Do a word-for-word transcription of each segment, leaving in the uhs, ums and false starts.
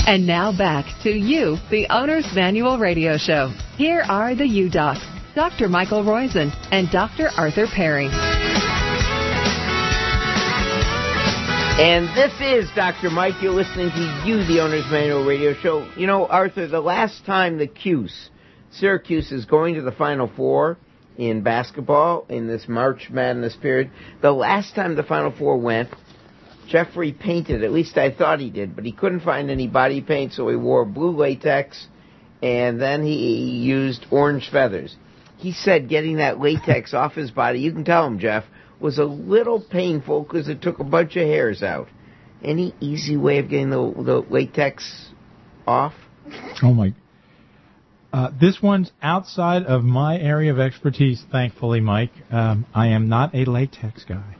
And now back to You, the Owner's Manual Radio Show. Here are the U-Docs, Doctor Michael Roizen and Doctor Arthur Perry. And this is Doctor Mike. You're listening to You, the Owner's Manual Radio Show. You know, Arthur, the last time the Cuse, Syracuse is going to the Final Four in basketball in this March Madness period, the last time the Final Four went, Jeffrey painted, at least I thought he did, but he couldn't find any body paint, so he wore blue latex, and then he used orange feathers. He said getting that latex off his body, you can tell him, Jeff, was a little painful because it took a bunch of hairs out. Any easy way of getting the, the latex off? Oh, my. Uh, this one's outside of my area of expertise, thankfully, Mike. Um, I am not a latex guy.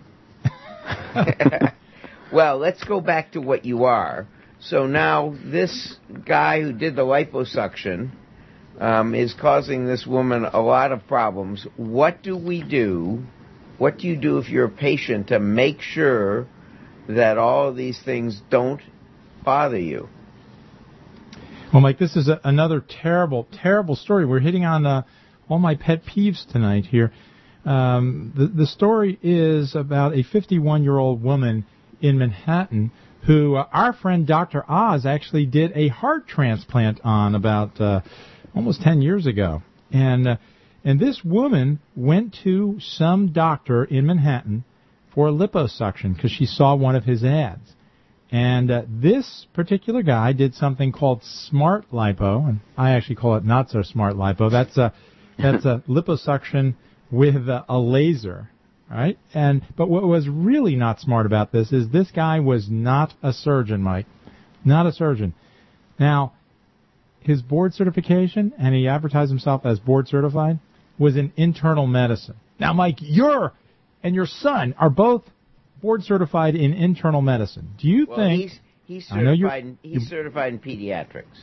Well, let's go back to what you are. So now this guy who did the liposuction um, is causing this woman a lot of problems. What do we do? What do you do if you're a patient to make sure that all of these things don't bother you? Well, Mike, this is a, another terrible, terrible story. We're hitting on uh, all my pet peeves tonight here. Um, the, the story is about a fifty-one-year-old woman in Manhattan who uh, our friend Doctor Oz actually did a heart transplant on about uh, almost ten years ago. And uh, and this woman went to some doctor in Manhattan for liposuction because she saw one of his ads. And uh, this particular guy did something called smart lipo, and I actually call it not so smart lipo. That's a that's a liposuction with uh, a laser, right? And but what was really not smart about this is this guy was not a surgeon, Mike, not a surgeon. Now, his board certification, and he advertised himself as board certified, was in internal medicine. Now, Mike, you're and your son are both board certified in internal medicine. Do you well, think... He's, he's, certified, in, he's certified in pediatrics.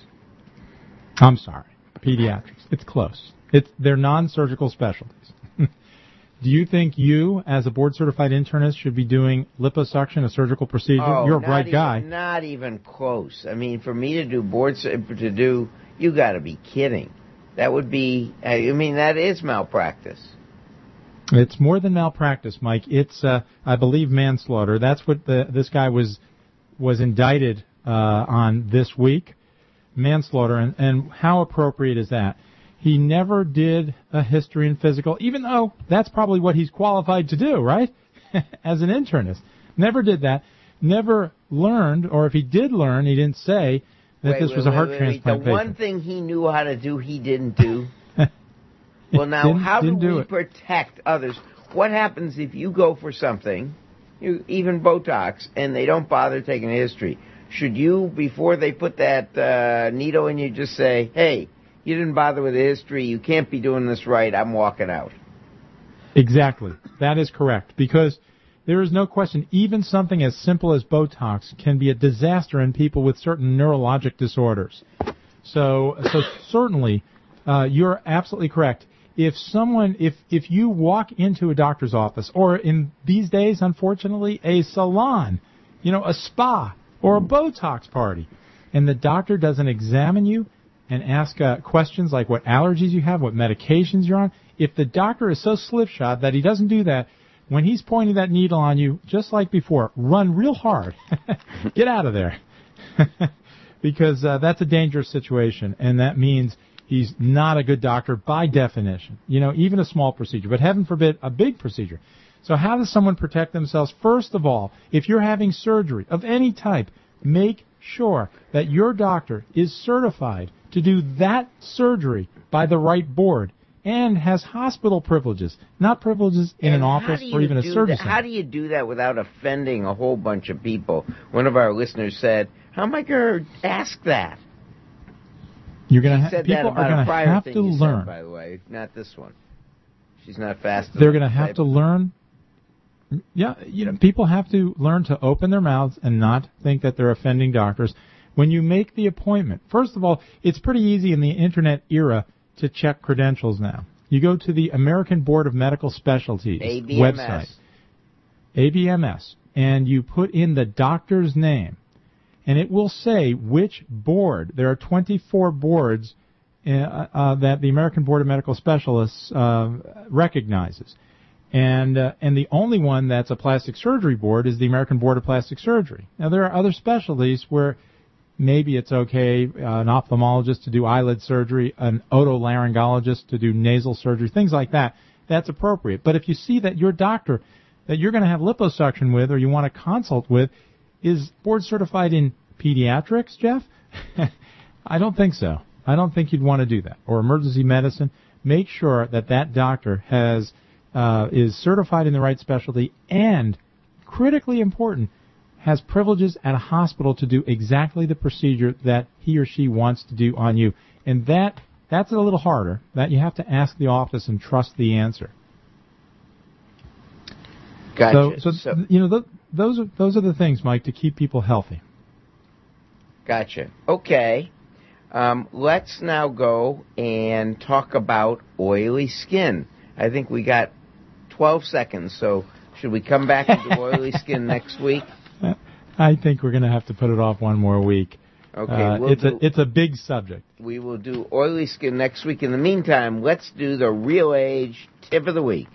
I'm sorry. Pediatrics. It's close. It's They're non-surgical specialties. Do you think you, as a board-certified internist, should be doing liposuction, a surgical procedure? Oh, You're a bright even, guy. Not even close. I mean, for me to do board... to do... You got to be kidding. That would be... I mean, that is malpractice. It's more than malpractice, Mike. It's, uh, I believe, manslaughter. That's what the, this guy was was indicted uh, on this week, manslaughter. And, and how appropriate is that? He never did a history and physical, even though that's probably what he's qualified to do, right? As an internist. Never did that. Never learned, or if he did learn, he didn't say that wait, this wait, was a wait, heart wait, transplant wait. The patient. one thing he knew how to do, he didn't do. Well, now, didn't, how do didn't do we it. protect others? What happens if you go for something, you, even Botox, and they don't bother taking a history? Should you, before they put that uh, needle in you, just say, hey, you didn't bother with a history, you can't be doing this right, I'm walking out? Exactly. That is correct. Because there is no question, even something as simple as Botox can be a disaster in people with certain neurologic disorders. So, so certainly, uh, you're absolutely correct. If someone, if, if you walk into a doctor's office, or in these days, unfortunately, a salon, you know, a spa, or a Botox party, and the doctor doesn't examine you and ask uh, questions like what allergies you have, what medications you're on, if the doctor is so slipshod that he doesn't do that, when he's pointing that needle on you, just like before, run real hard. Get out of there. Because uh, that's a dangerous situation, and that means he's not a good doctor by definition. You know, even a small procedure, but heaven forbid, a big procedure. So how does someone protect themselves? First of all, if you're having surgery of any type, make sure that your doctor is certified to do that surgery by the right board and has hospital privileges, not privileges in and an office or even a surgery center. How do you do that without offending a whole bunch of people? One of our listeners said, how am I going to ask that? You're going to ha- people that are going to have to learn. Said, by the way, not this one. She's not fast enough. They're going to have to learn. Yeah, you know, people have to learn to open their mouths and not think that they're offending doctors. When you make the appointment, first of all, it's pretty easy in the Internet era to check credentials now. You go to the American Board of Medical Specialties A B M S. website, A B M S, and you put in the doctor's name, and it will say which board. There are twenty-four boards uh, uh, that the American Board of Medical Specialists uh, recognizes. And uh, and the only one that's a plastic surgery board is the American Board of Plastic Surgery. Now, there are other specialties where maybe it's okay, uh, an ophthalmologist to do eyelid surgery, an otolaryngologist to do nasal surgery, things like that. That's appropriate. But if you see that your doctor that you're going to have liposuction with or you want to consult with is board certified in pediatrics, Jeff, I don't think so. I don't think you'd want to do that. Or emergency medicine. Make sure that that doctor has uh, is certified in the right specialty and, critically important, has privileges at a hospital to do exactly the procedure that he or she wants to do on you. And that that's a little harder. That you have to ask the office and trust the answer. Gotcha. So, so, so you know, th- those are those are the things, Mike, to keep people healthy. Gotcha. Okay. Um, let's now go and talk about oily skin. I think we got twelve seconds, so should we come back and do oily skin next week? I think we're going to have to put it off one more week. Okay, uh, we'll it's do, a it's a big subject. We will do oily skin next week. In the meantime, let's do the Real Age Tip of the Week.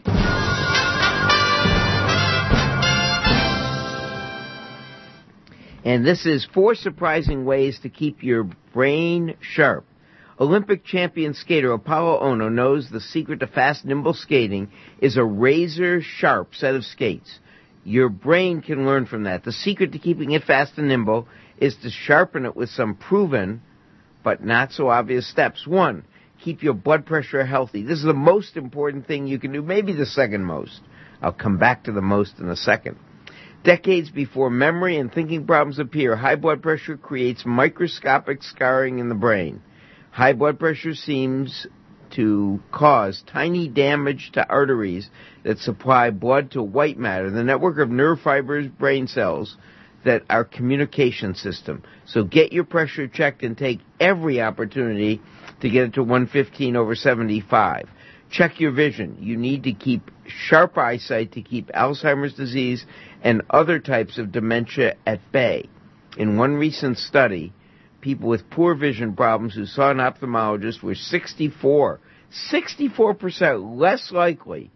And this is four surprising ways to keep your brain sharp. Olympic champion skater Apollo Ono knows the secret to fast, nimble skating is a razor-sharp set of skates. Your brain can learn from that. The secret to keeping it fast and nimble is to sharpen it with some proven but not so obvious steps. One, keep your blood pressure healthy. This is the most important thing you can do, maybe the second most. I'll come back to the most in a second. Decades before memory and thinking problems appear, high blood pressure creates microscopic scarring in the brain. High blood pressure seems to cause tiny damage to arteries that supply blood to white matter, the network of nerve fibers, brain cells, that are communication system. So get your pressure checked and take every opportunity to get it to one fifteen over seventy-five. Check your vision. You need to keep sharp eyesight to keep Alzheimer's disease and other types of dementia at bay. In one recent study, people with poor vision problems who saw an ophthalmologist were sixty-four, sixty-four percent less likely,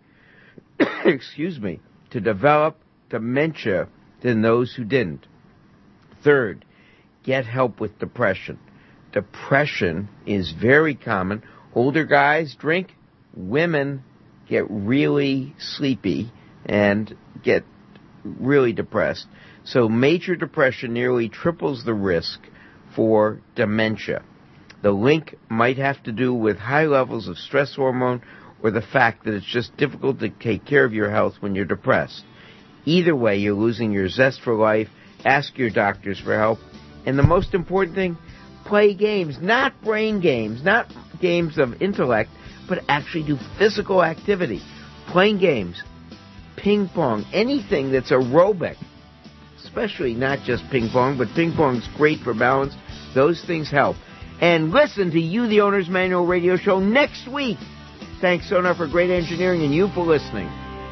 excuse me, to develop dementia than those who didn't. Third, get help with depression. Depression is very common. Older guys drink, women get really sleepy and get really depressed. So major depression nearly triples the risk for dementia. The link might have to do with high levels of stress hormone or the fact that it's just difficult to take care of your health when you're depressed. Either way, you're losing your zest for life. Ask your doctors for help. And the most important thing, play games, not brain games, not games of intellect, but actually do physical activity. Playing games, ping pong, anything that's aerobic, especially not just ping pong, but ping pong's great for balance. Those things help. And listen to You, the Owner's Manual radio show next week. Thanks, Sonar, for great engineering, and you for listening.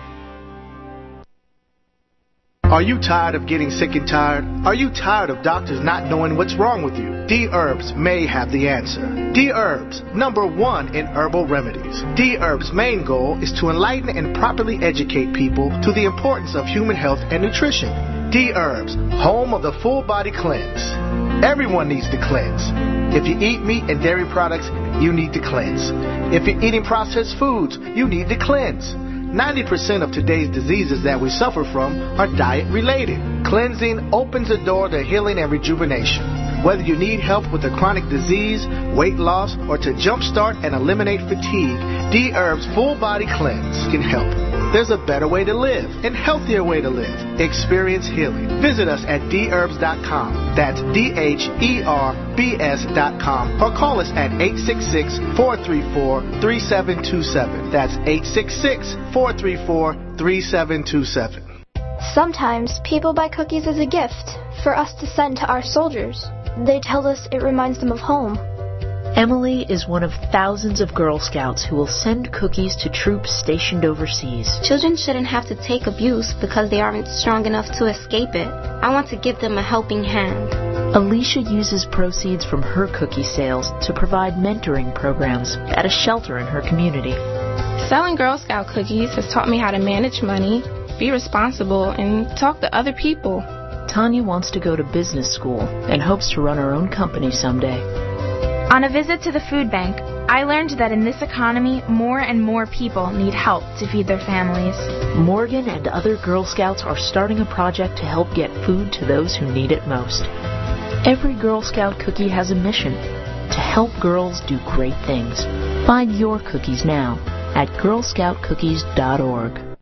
Are you tired of getting sick and tired? Are you tired of doctors not knowing what's wrong with you? D-Herbs may have the answer. D-Herbs, number one in herbal remedies. D-Herbs' main goal is to enlighten and properly educate people to the importance of human health and nutrition. D-Herbs, home of the full body cleanse. Everyone needs to cleanse. If you eat meat and dairy products, you need to cleanse. If you're eating processed foods, you need to cleanse. ninety percent of today's diseases that we suffer from are diet-related. Cleansing opens the door to healing and rejuvenation. Whether you need help with a chronic disease, weight loss, or to jumpstart and eliminate fatigue, D-Herb's Full Body Cleanse can help. There's a better way to live and healthier way to live. Experience healing. Visit us at D herbs dot com. That's D H E R B S dot com. Or call us at eight six six, four three four, three seven two seven. That's eight six six, four three four, three seven two seven. Sometimes people buy cookies as a gift for us to send to our soldiers. They tell us it reminds them of home. Emily is one of thousands of Girl Scouts who will send cookies to troops stationed overseas. Children shouldn't have to take abuse because they aren't strong enough to escape it. I want to give them a helping hand. Alicia uses proceeds from her cookie sales to provide mentoring programs at a shelter in her community. Selling Girl Scout cookies has taught me how to manage money, be responsible, and talk to other people. Tanya wants to go to business school and hopes to run her own company someday. On a visit to the food bank, I learned that in this economy, more and more people need help to feed their families. Morgan and other Girl Scouts are starting a project to help get food to those who need it most. Every Girl Scout cookie has a mission: to help girls do great things. Find your cookies now at girl scout cookies dot org.